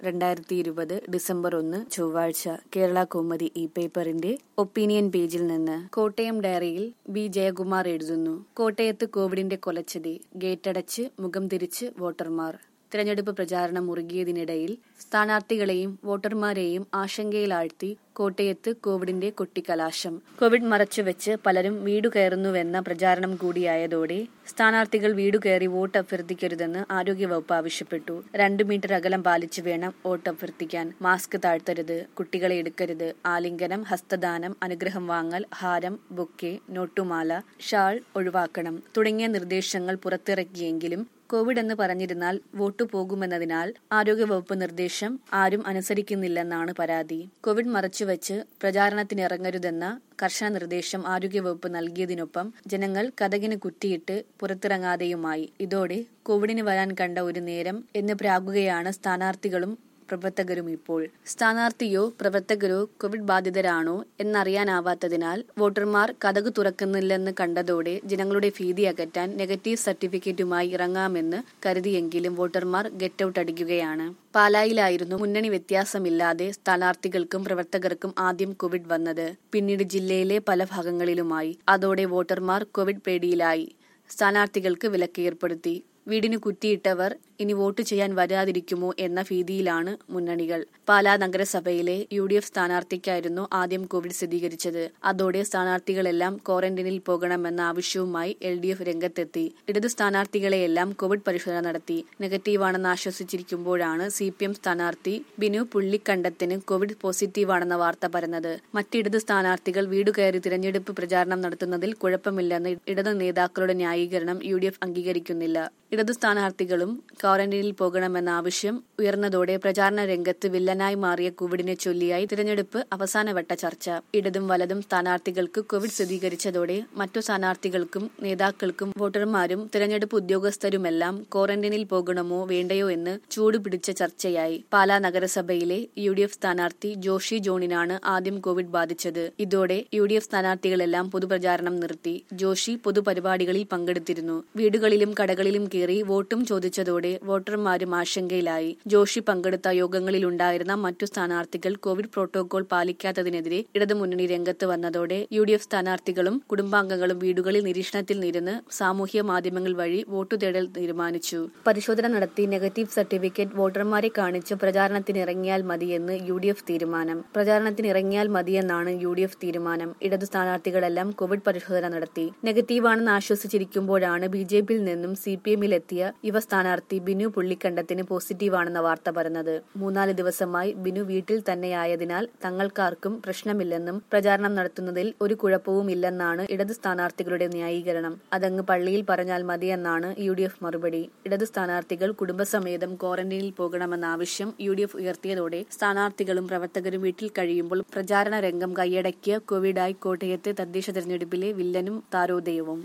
2020 December 1 ചൊവ്വാഴ്ച കേരള കൗമുദി ഈ പേപ്പറിന്റെ ഒപ്പീനിയൻ പേജിൽ നിന്ന് കോട്ടയം ഡയറിയിൽ ബി ജയകുമാർ എഴുതുന്നു. കോട്ടയത്ത് കോവിഡിന്റെ കൊലച്ചതി, ഗേറ്റടച്ച് മുഖം തിരിച്ച് വോട്ടർമാർ. തിരഞ്ഞെടുപ്പ് പ്രചാരണം മുറുകിയതിനിടയിൽ സ്ഥാനാർത്ഥികളെയും വോട്ടർമാരെയും ആശങ്കയിലാഴ്ത്തി കോട്ടയത്ത് കോവിഡിന്റെ കൊട്ടിക്കലാശം. കോവിഡ് മറച്ചുവെച്ച് പലരും വീടുകയറുന്നുവെന്ന പ്രചാരണം കൂടിയായതോടെ സ്ഥാനാർത്ഥികൾ വീടുകയറി വോട്ട് അഭ്യർത്ഥിക്കരുതെന്ന് ആരോഗ്യവകുപ്പ് ആവശ്യപ്പെട്ടു. 2 മീറ്റർ അകലം പാലിച്ചു വേണം വോട്ട് അഭ്യർത്ഥിക്കാൻ. മാസ്ക് താഴ്ത്തരുത്, കുട്ടികളെ എടുക്കരുത്, ആലിംഗനം, ഹസ്തദാനം, അനുഗ്രഹം വാങ്ങൽ, ഹാരം, ബൊക്കെ, നോട്ടുമാല, ഷാൾ ഒഴിവാക്കണം തുടങ്ങിയ നിർദ്ദേശങ്ങൾ പുറത്തിറക്കിയെങ്കിലും കോവിഡ് എന്ന് പറഞ്ഞിരുന്നാൽ വോട്ടു പോകുമെന്നതിനാൽ ആരോഗ്യവകുപ്പ് നിർദ്ദേശം ആരും അനുസരിക്കുന്നില്ലെന്നാണ് പരാതി. കോവിഡ് മറച്ചുവെച്ച് പ്രചാരണത്തിനിറങ്ങരുതെന്ന കർശന നിർദ്ദേശം ആരോഗ്യവകുപ്പ് നൽകിയതിനൊപ്പം ജനങ്ങൾ കതകിന് കുറ്റിയിട്ട് പുറത്തിറങ്ങാതെയുമായി. ഇതോടെ കോവിഡിന് വരാൻ കണ്ട ഒരു നേരം എന്ന് പ്രാകുകയാണ് സ്ഥാനാർത്ഥികളും പ്രവർത്തകരും. ഇപ്പോൾ സ്ഥാനാർത്ഥിയോ പ്രവർത്തകരോ കോവിഡ് ബാധിതരാണോ എന്നറിയാനാവാത്തതിനാൽ വോട്ടർമാർ കതക് തുറക്കുന്നില്ലെന്ന് കണ്ടതോടെ ജനങ്ങളുടെ ഭീതി അകറ്റാൻ നെഗറ്റീവ് സർട്ടിഫിക്കറ്റുമായി ഇറങ്ങാമെന്ന് കരുതിയെങ്കിലും വോട്ടർമാർ ഗെറ്റ് ഔട്ട് അടിക്കുകയാണ്. പാലായിലായിരുന്നു മുന്നണി വ്യത്യാസമില്ലാതെ സ്ഥാനാർത്ഥികൾക്കും പ്രവർത്തകർക്കും ആദ്യം കോവിഡ് വന്നത്. പിന്നീട് ജില്ലയിലെ പല ഭാഗങ്ങളിലുമായി. അതോടെ വോട്ടർമാർ കോവിഡ് പേടിയിലായി. സ്ഥാനാർത്ഥികൾക്ക് വിലക്ക് ഏർപ്പെടുത്തി. വീടിന് കുറ്റിയിട്ടവർ ഇനി വോട്ട് ചെയ്യാൻ വരാതിരിക്കുമോ എന്ന ഭീതിയിലാണ് മുന്നണികൾ. പാലാ നഗരസഭയിലെ UDF സ്ഥാനാർത്ഥിക്കായിരുന്നു ആദ്യം കോവിഡ് സ്ഥിരീകരിച്ചത്. അതോടെ സ്ഥാനാർത്ഥികളെല്ലാം ക്വാറന്റൈനിൽ പോകണമെന്ന ആവശ്യവുമായി LDF രംഗത്തെത്തി. ഇടതു സ്ഥാനാർത്ഥികളെയെല്ലാം കോവിഡ് പരിശോധന നടത്തി. നെഗറ്റീവാണെന്ന് ആശ്വസിച്ചിരിക്കുമ്പോഴാണ് CPM സ്ഥാനാർത്ഥി ബിനു പുള്ളിക്കണ്ടത്തിന് കോവിഡ് പോസിറ്റീവാണെന്ന വാർത്ത പരന്നത്. മറ്റിടതു സ്ഥാനാർത്ഥികൾ വീടുകയറി തിരഞ്ഞെടുപ്പ് പ്രചാരണം നടത്തുന്നതിൽ കുഴപ്പമില്ലെന്ന് ഇടതു നേതാക്കളുടെ ന്യായീകരണം UDF അംഗീകരിക്കുന്നില്ല. ഇടതു സ്ഥാനാർത്ഥികളും ക്വാറന്റൈനിൽ പോകണമെന്ന ആവശ്യം ഉയർന്നതോടെ പ്രചാരണ രംഗത്ത് വില്ലനായി മാറിയ കോവിഡിനെ ചൊല്ലിയായി തിരഞ്ഞെടുപ്പ് അവസാനവട്ട ചർച്ച. ഇടതും വലതും സ്ഥാനാർത്ഥികൾക്ക് കോവിഡ് സ്ഥിരീകരിച്ചതോടെ മറ്റു സ്ഥാനാർത്ഥികൾക്കും നേതാക്കൾക്കും വോട്ടർമാരും തിരഞ്ഞെടുപ്പ് ഉദ്യോഗസ്ഥരുമെല്ലാം ക്വാറന്റൈനിൽ പോകണമോ വേണ്ടയോ എന്ന് ചൂടുപിടിച്ച ചർച്ചയായി. പാലാ നഗരസഭയിലെ UDF സ്ഥാനാർത്ഥി ജോഷി ജോണിനാണ് ആദ്യം കോവിഡ് ബാധിച്ചത്. ഇതോടെ UDF സ്ഥാനാർത്ഥികളെല്ലാം പൊതുപ്രചാരണം നിർത്തി. ജോഷി പൊതുപരിപാടികളിൽ പങ്കെടുത്തിരുന്നു. വീടുകളിലും കടകളിലും കയറി വോട്ടും ചോദിച്ചതോടെ വോട്ടർമാരും ആശങ്കയിലായി. ജോഷി പങ്കെടുത്ത യോഗങ്ങളിലുണ്ടായിരുന്ന മറ്റു സ്ഥാനാർത്ഥികൾ കോവിഡ് പ്രോട്ടോകോൾ പാലിക്കാത്തതിനെതിരെ ഇടതുമുന്നണി രംഗത്ത് വന്നതോടെ UDF സ്ഥാനാർത്ഥികളും കുടുംബാംഗങ്ങളും വീടുകളിൽ നിരീക്ഷണത്തിൽ ഇരുന്ന് സാമൂഹ്യ മാധ്യമങ്ങൾ വഴി വോട്ടു തേടൽ തീരുമാനിച്ചു. പരിശോധന നടത്തി നെഗറ്റീവ് സർട്ടിഫിക്കറ്റ് വോട്ടർമാരെ കാണിച്ച് പ്രചാരണത്തിനിറങ്ങിയാൽ മതിയെന്ന് UDF തീരുമാനം. പ്രചാരണത്തിനിറങ്ങിയാൽ മതിയെന്നാണ് UDF തീരുമാനം. ഇടതു സ്ഥാനാർത്ഥികളെല്ലാം കോവിഡ് പരിശോധന നടത്തി. നെഗറ്റീവാണെന്ന് ആശ്വസിച്ചിരിക്കുമ്പോഴാണ് BJPയിൽ നിന്നും CPMലെത്തിയ യുവ സ്ഥാനാർത്ഥി ബിനു പുള്ളിക്കണ്ടത്തിന് പോസിറ്റീവാണെന്ന വാർത്ത പരന്നത്. 3-4 ദിവസമായി ബിനു വീട്ടിൽ തന്നെയായതിനാൽ തങ്ങൾക്കാർക്കും പ്രശ്നമില്ലെന്നും പ്രചാരണം നടത്തുന്നതിൽ ഒരു കുഴപ്പവും ഇല്ലെന്നാണ് ഇടതു സ്ഥാനാർത്ഥികളുടെ ന്യായീകരണം. അതങ്ങ് പള്ളിയിൽ പറഞ്ഞാൽ മതിയെന്നാണ് UDF മറുപടി. ഇടതു സ്ഥാനാർത്ഥികൾ കുടുംബസമേതം ക്വാറന്റൈനിൽ പോകണമെന്ന ആവശ്യം UDF ഉയർത്തിയതോടെ സ്ഥാനാർത്ഥികളും പ്രവർത്തകരും വീട്ടിൽ കഴിയുമ്പോൾ പ്രചാരണ രംഗം കൈയടക്കിയ കോവിഡായി കോട്ടയത്തെ തദ്ദേശ തെരഞ്ഞെടുപ്പിലെ വില്ലനും താരോദയവും.